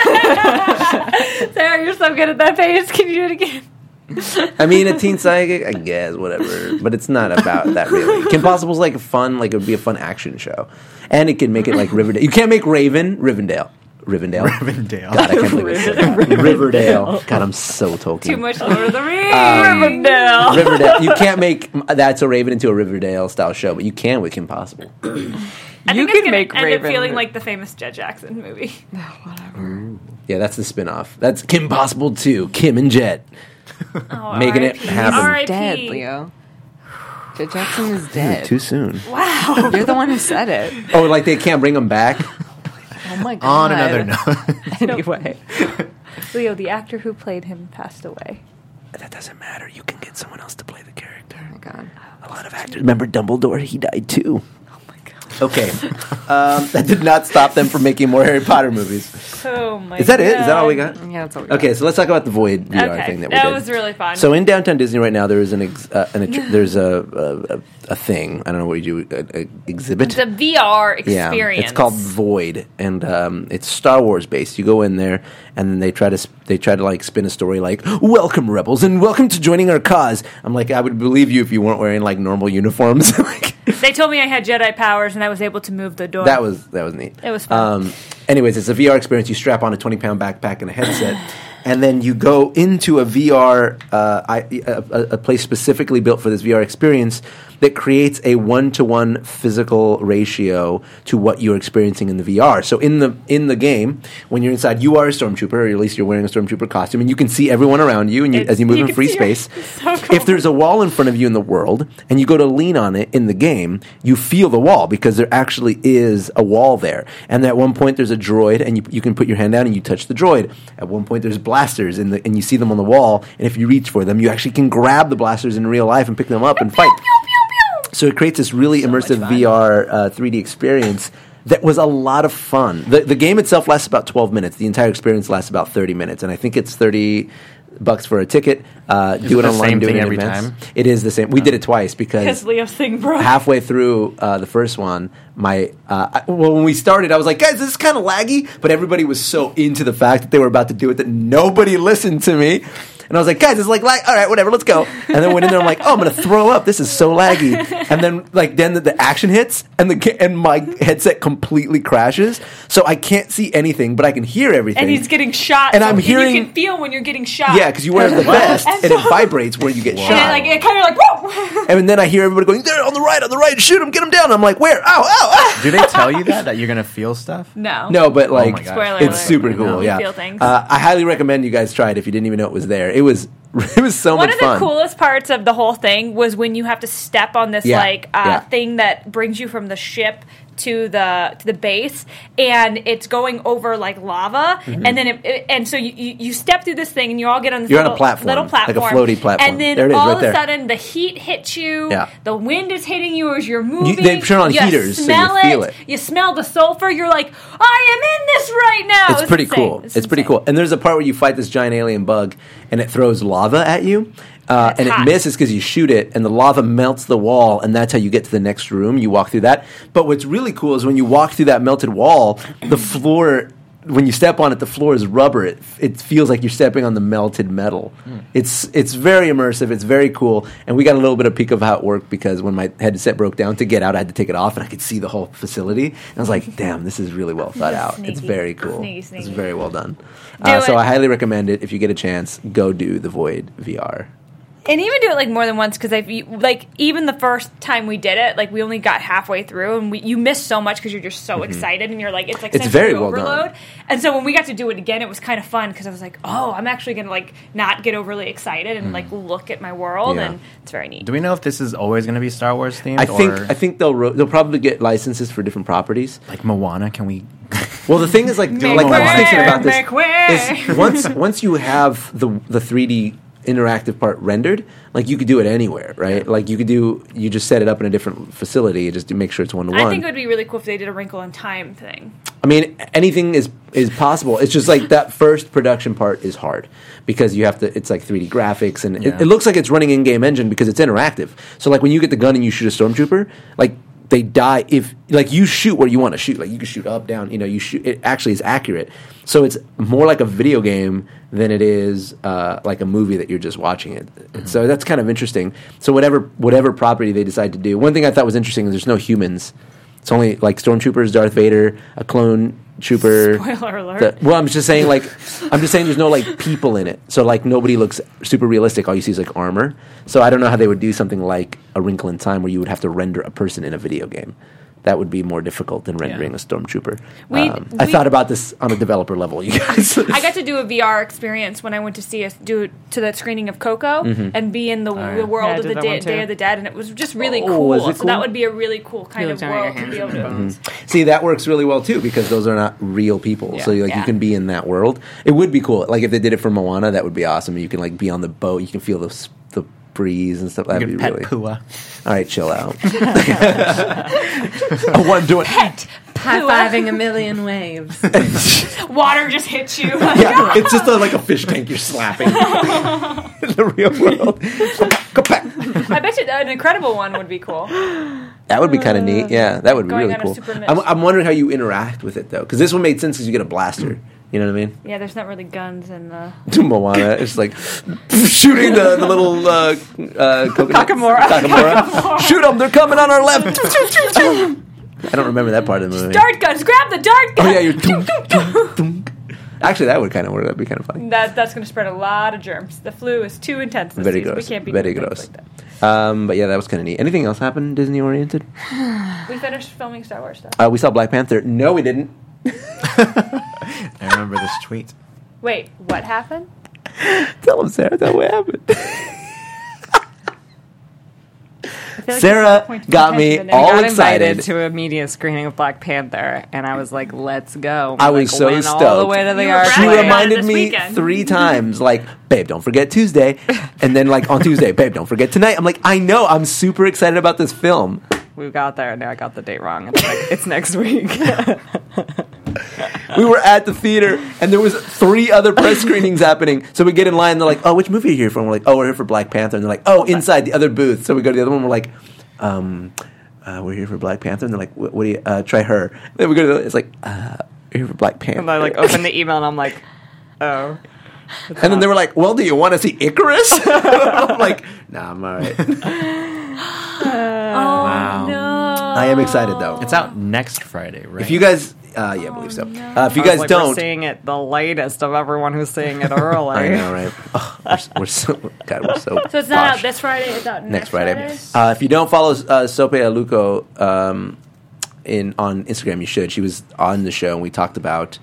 Sarah, you're so good at that face. Can you do it again? I mean, a teen psychic, I guess, whatever. But it's not about that really. Kim Possible's like fun, like it would be a fun action show, and it can make it like Riverdale. You can't make Rivendell. Rivendell. God, I can't believe it. Riverdale. God, I'm so Tolkien. Too much Lord of the Rings. Rivendell. Riverdale. You can't make That's a Raven into a Riverdale style show, but you can with Kim Possible. I You think can it's gonna make end Raven. up feeling like the famous Jed Jackson movie. Yeah, that's the spin-off. That's Kim Possible 2. Kim and Jet. Oh, Making it R.I.P. happen. R.I.P. Dead, Leo. Jed Jackson is dead. Too soon. Wow. You're the one who said it. Oh, like they can't bring him back? Oh my god. On another note, Anyway. Leo, the actor who played him, passed away. That doesn't matter. You can get someone else to play the character. Oh my god. A lot of actors. Remember Dumbledore? He died too. Oh my god. Okay. That did not stop them from making more Harry Potter movies. Oh my god. Is that it? Is that all we got? Yeah, that's all we got. Okay, so let's talk about the Void VR thing that we did. was really fun. So in downtown Disney right now, there is there's a thing. I don't know what you do. A exhibit. it's a VR Yeah, experience. it's called Void, and it's Star Wars based. You go in there, and then they try to like spin a story like "Welcome rebels, and welcome to joining our cause." I'm like, I would believe you if you weren't wearing like normal uniforms. Like, They told me I had Jedi powers and I was able to move the door. that was neat. It was fun. Anyways, it's a VR experience. You strap on a 20-pound backpack and a headset, and then you go into a VR, a place specifically built for this VR experience that creates a 1-to-1 physical ratio to what you're experiencing in the VR. So in the game, when you're inside, you are a stormtrooper, or at least you're wearing a stormtrooper costume, and you can see everyone around you, and as you move you in can free see space. so cool. If there's a wall in front of you in the world, and you go to lean on it in the game, you feel the wall because there actually is a wall there. And at one point, there's a droid, and you can put your hand down and you touch the droid. At one point, there's blasters, and you see them on the wall, and if you reach for them, you actually can grab the blasters in real life and pick them up and fight. So it creates this really immersive VR 3D experience that was a lot of fun. The game itself lasts about 12 minutes. The entire experience lasts about 30 minutes, and I think it's $30 for a ticket. Do it it the online, same do it thing in every advance. time? It is the same. We did it twice because Because Leo's thing broke. halfway through the first one, when we started, I was like, guys, this is kind of laggy, but everybody was so into the fact that they were about to do it that nobody listened to me. And I was like, guys, it's like, all right, whatever, let's go. And then went in there, I'm like, oh, I'm going to throw up. This is so laggy. And then, then the action hits, and my headset completely crashes. So I can't see anything, but I can hear everything. and he's getting shot. And I'm hearing- you can feel when you're getting shot. Yeah, because you wear the vest, and it vibrates where you get shot. And it kind of like, whoa! And then I hear everybody going, there, on the right, shoot him, get him down. I'm like, where? Ow, ow, ow. do they tell you that you're gonna feel stuff? No. No, but like, my gosh. Spoiler it's alert. super I cool. know. Yeah, You feel things. I highly recommend you guys try it if you didn't even know it was there. It was so One much of the fun. coolest parts of the whole thing was when you have to step on this Yeah. thing that brings you from the ship to the base, and it's going over like lava, Mm-hmm. and then and so you step through this thing, and you all get on this You're on a little platform, little like a platform, floaty platform. and then There it is, all right of there. a sudden the heat hits you, Yeah. the wind is hitting you as you're moving. they turn on heaters, so you smell feel it. You smell the sulfur. You're like, I am in this right now. It's pretty insane. cool. It's pretty insane. cool. And there's a part where you fight this giant alien bug, and it throws lava at you. And it hot. misses because you shoot it, and the lava melts the wall, and that's how you get to the next room. You walk through that. But what's really cool is when you walk through that melted wall, the floor when you step on it, the floor is rubber. It feels like you're stepping on the melted metal. It's very immersive. It's very cool. And we got a little bit of peek of how it worked because when my headset broke down to get out, I had to take it off and I could see the whole facility. And I was like, damn, this is really well thought out. It's Sneaky. very cool. Sneaky. It's very well done. Do So it. I highly recommend it. If you get a chance, go do the Void VR. And even do it like more than once because like even the first time we did it, like we only got halfway through and you miss so much because you're just so excited and you're like it's like It's sensory very well done. overload. And so when we got to do it again, it was kind of fun because I was like, oh, I'm actually gonna like not get overly excited and like look at my world, Yeah. and it's very neat. Do we know if this is always going to be Star Wars themed? I think they'll probably get licenses for different properties. like Moana. Can we? Well, the thing is, like I was way, thinking about this, make way. is once you have the 3D interactive part rendered, like you could do it anywhere, right? Like you just set it up in a different facility and just to make sure it's one to I think one. it would be really cool if they did a Wrinkle in Time thing. I mean, anything is possible. It's just like that first production part is hard because you have to. It's like 3D graphics and Yeah. it looks like it's running in-game engine because it's interactive. So like when you get the gun and you shoot a stormtrooper, like they die if like you shoot where you want to shoot. Like you can shoot up, down. You shoot. It actually is accurate. So it's more like a video game than it is like a movie that you're just watching it. So that's kind of interesting. So whatever property they decide to do. One thing I thought was interesting is there's no humans. It's only like stormtroopers, Darth Vader, a clone trooper. Spoiler alert. I'm just saying there's no like people in it. So like nobody looks super realistic. All you see is like armor. So I don't know how they would do something like A Wrinkle in Time where you would have to render a person in a video game. That would be more difficult than rendering a stormtrooper. I thought about this on a developer level, you guys. I got to do a VR experience when I went to see us do to that screening of Coco and be in the world Yeah, I of did the that one too. Day of the Dead, and it was just really Oh, cool. was it So cool? that would be a really cool kind You of looked down at world your to be able to. hands. See, that works really well too because those are not real people. So like you Yeah. can be in that world. It would be cool. Like if they did it for Moana, that would be awesome. You can like be on the boat. You can feel the breeze and stuff. That'd You be can pet really. Pua. All right, chill out. I want to do it. High-fiving a million waves. Water just hits you. Yeah, it's just like a fish tank you're slapping in the real world. Go back. I bet you an incredible one would be cool. That would be kind of neat. Yeah, that would be Going really on a cool. super mission. I'm wondering how you interact with it though, because this one made sense because you get a blaster. You know what I mean? Yeah, there's not really guns in the. Moana, it's like shooting the little coconut. Kakamora. Shoot them! They're coming on our left. I don't remember that part of the movie. Dart guns! Grab the dart gun! Oh yeah, you're. Thunk, thunk, thunk. Actually, that would kind of work. That'd be kind of funny. That's going to spread a lot of germs. The flu is too intense this Very season. gross. We can't be Very doing gross. things like that. But yeah, that was kind of neat. Anything else happen Disney oriented? We finished filming Star Wars stuff. We saw Black Panther. No, we didn't. I remember this tweet. Wait, what happened? Tell him, Sarah. Tell him what happened. I feel like Sarah that's the point of got me contention, but all no. Got invited excited. to a media screening of Black Panther, and I was like, "Let's go!" I was Like, so went stoked. all the way to the You were arcade. She bragging about it reminded this me weekend. 3 times, like, babe, don't forget Tuesday. And then, like, on Tuesday, babe, don't forget tonight. I'm like, I know. I'm super excited about this film. We got there, and I got the date wrong. It's next week. We were at the theater, and there was 3 other press screenings happening. So we get in line, and they're like, oh, which movie are you here for? And we're like, oh, we're here for Black Panther. And they're like, oh, inside the other booth. So we go to the other one, we're like, we're here for Black Panther. And they're like, what do you, try her. Then we go to the other, it's like, we're here for Black Panther. And I like opened the email, and I'm like, "Oh." And then they were like, well, do you want to see Icarus? I'm like, nah, I'm all right. Wow. I am excited, though. It's out next Friday, right? If you guys, yeah, I believe so. If you I was guys like, don't, we're seeing it the latest of everyone who's seeing it early. I know, right? Oh, we're so, God, we're so. So it's not posh. out this Friday. It's out Next Friday. If you don't follow Sope Aluko on Instagram, you should. She was on the show, and we talked about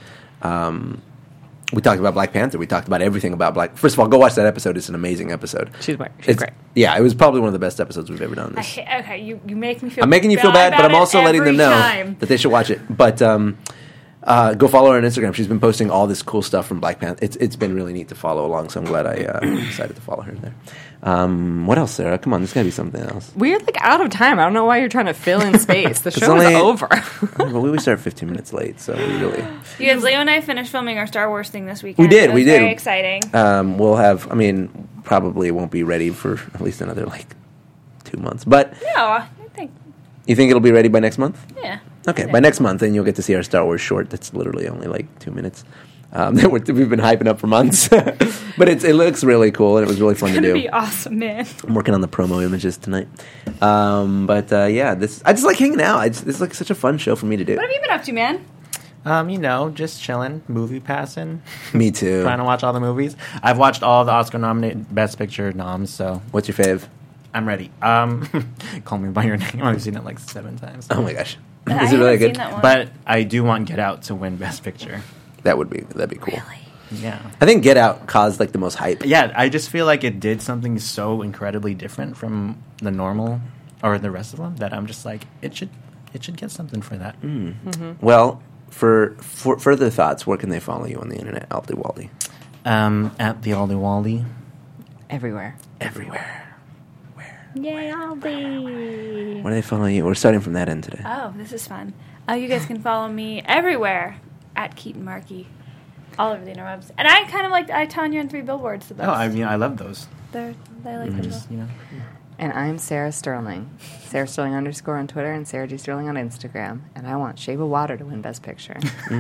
Black Panther. We talked about everything about Black. First of all, go watch that episode. It's an amazing episode. She's It's great. Yeah, it was probably one of the best episodes we've ever done. This. Okay, you make me feel. I'm making you feel bad, but I'm about also it letting them every know time. that they should watch it. But go follow her on Instagram. She's been posting all this cool stuff from Black Panther. It's been really neat to follow along, so I'm glad I decided to follow her there. What else, Sarah? Come on, there's got to be something else. We're like out of time. I don't know why you're trying to fill in space. The It's show only- is over. Well, we started 15 minutes late, so we really... You guys, Leo and I finished filming our Star Wars thing this weekend. We did, It we was did. Very exciting. We'll have... I mean, probably won't be ready for at least another, 2 months. But No, I think, you think it'll be ready by next month? yeah. Okay, by next month, then you'll get to see our Star Wars short. That's literally only like 2 minutes. That we've been hyping up for months, but it looks really cool and it was really fun to It's do. gonna be awesome, man. I'm working on the promo images tonight. Yeah, I just like hanging out. This is like such a fun show for me to do. What have you been up to, man? Just chilling, movie passing, Me too. trying to watch all the movies. I've watched all the Oscar-nominated Best Picture noms, so What's your fave? I'm ready. Call Me by Your Name. I've seen it like 7 times. Oh my gosh, I is it really haven't seen good? that one. But I do want Get Out to win Best Picture. That'd be cool. Yeah. I think Get Out caused like the most hype. Yeah, I just feel like it did something so incredibly different from the normal or the rest of them that I'm just like, it should get something for that. Well, for further thoughts, where can they follow you on the internet, Aldi Waldi? At the Aldi Waldi. Everywhere. Everywhere. Yay, Aldi. Where do they follow you? We're starting from that end today. Oh, this is fun. You guys can follow me everywhere at Keaton Markey, all over the interwebs. And I kind of like I Tanya and 3 Billboards the best. Oh, I mean, I love those. I like them. Just, you know. And I'm Sarah Sterling. Sarah Sterling _ on Twitter and Sarah G. Sterling on Instagram. And I want Shape of Water to win Best Picture.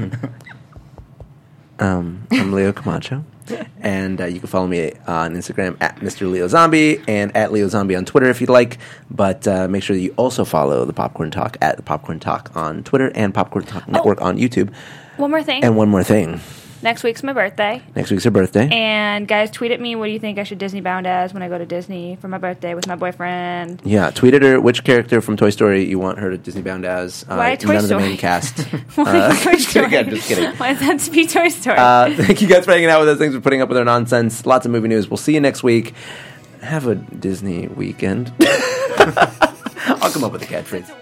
I'm Leo Camacho, and you can follow me on Instagram at Mr. Leo Zombie and at Leo Zombie on Twitter if you'd like. But make sure that you also follow the Popcorn Talk at the Popcorn Talk on Twitter and Popcorn Talk Network on YouTube. One more thing. And one more thing. Next week's my birthday. Next week's her birthday. And guys, tweet at me. What do you think I should Disney bound as when I go to Disney for my birthday with my boyfriend? Yeah, tweet at her which character from Toy Story you want her to Disney bound as. Why Toy none Story? of the main cast. Why Toy Story? Yeah, just kidding. Why does that have to be Toy Story? Thank you guys for hanging out with us. Thanks for putting up with our nonsense. Lots of movie news. We'll see you next week. Have a Disney weekend. I'll come up with a catchphrase.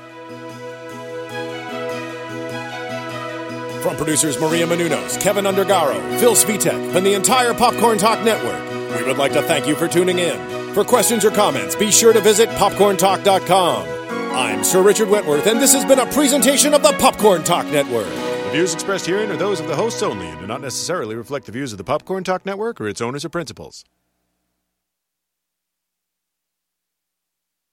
From producers Maria Menounos, Kevin Undergaro, Phil Svitek, and the entire Popcorn Talk Network, we would like to thank you for tuning in. For questions or comments, be sure to visit popcorntalk.com. I'm Sir Richard Wentworth, and this has been a presentation of the Popcorn Talk Network. The views expressed herein are those of the hosts only and do not necessarily reflect the views of the Popcorn Talk Network or its owners or principals.